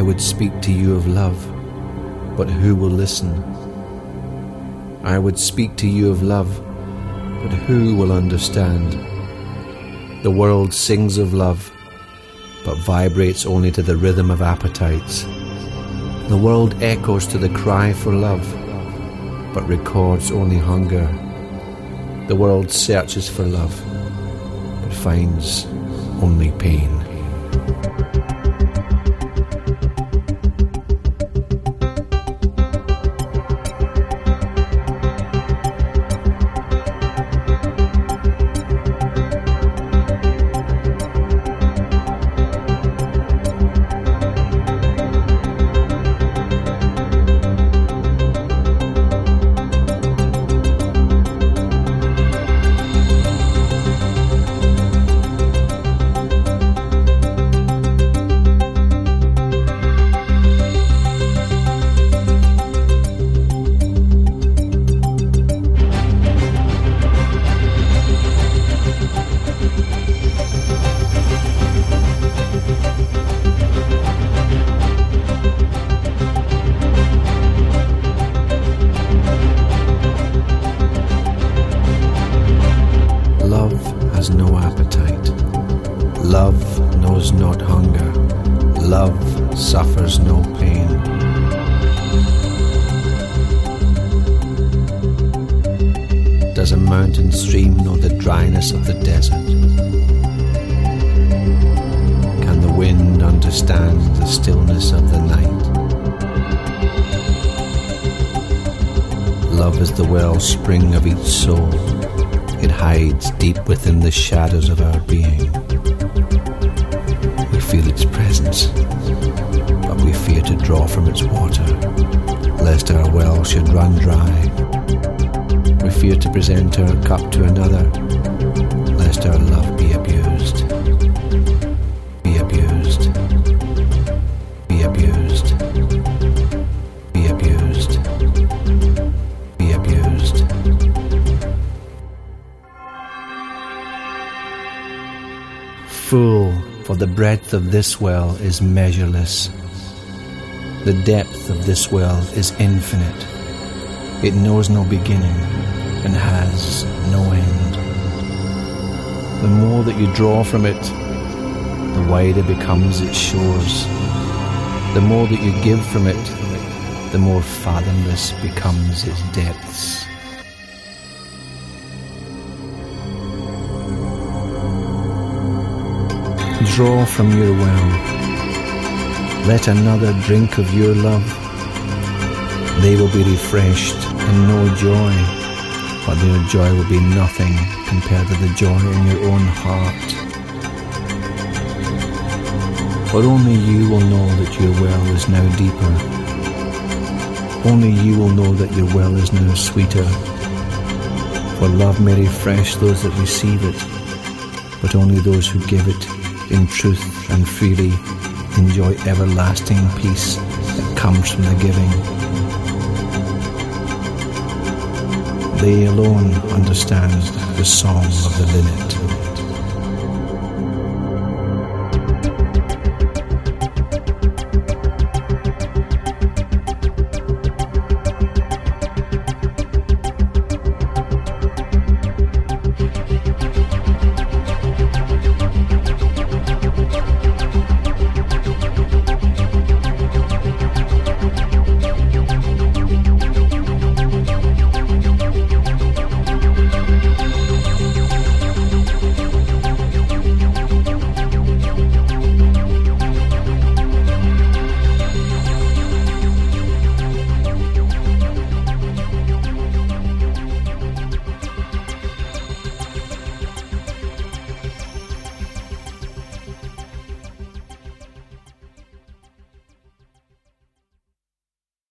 would speak to you of love, but who will listen? I would speak to you of love, but who will understand? The world sings of love, but vibrates only to the rhythm of appetites. The world echoes to the cry for love, but records only hunger. The world searches for love, but finds only pain. Has no appetite. Love knows not hunger. Love suffers no pain. Does a mountain stream know the dryness of the desert? Can the wind understand the stillness of the night? Love is the wellspring of each soul. It hides deep within the shadows of our being. We feel its presence, but we fear to draw from its water, lest our well should run dry. We fear to present our cup to another, lest our love be abused. Be abused. Be abused. Be abused. Be abused. Full, for the breadth of this well is measureless. The depth of this well is infinite. It knows no beginning and has no end. The more that you draw from it, the wider becomes its shores. The more that you give from it, the more fathomless becomes its depths. Draw from your well. Let another drink of your love. They will be refreshed and know joy, but their joy will be nothing compared to the joy in your own heart. For only you will know that your well is now deeper. Only you will know that your well is now sweeter. For love may refresh those that receive it, but only those who give it in truth and freely enjoy everlasting peace that comes from the giving. They alone understand the song of the linnet.